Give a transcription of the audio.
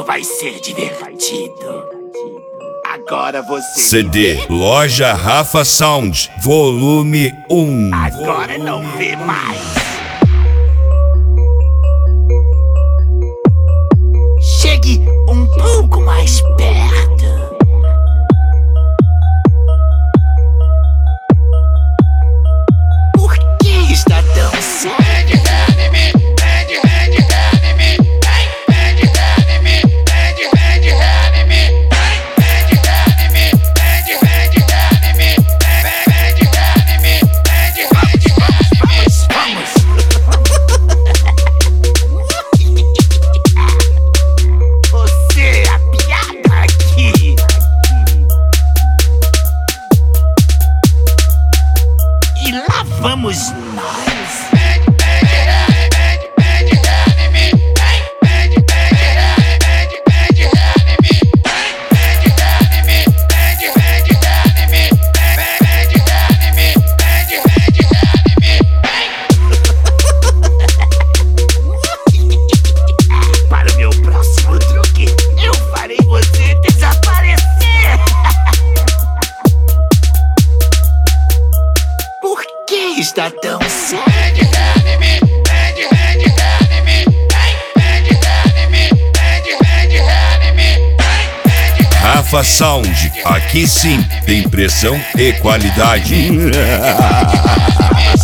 vai ser divertido. Agora você CD Loja Rafa Sound, volume 1. agora não vê mais. Chegue um pouco mais perto. Por que está tão sério? Vamos nós. Para o meu próximo truque, eu farei você desaparecer. Por que está tão sério? Rafa Sound, aqui sim tem pressão e qualidade.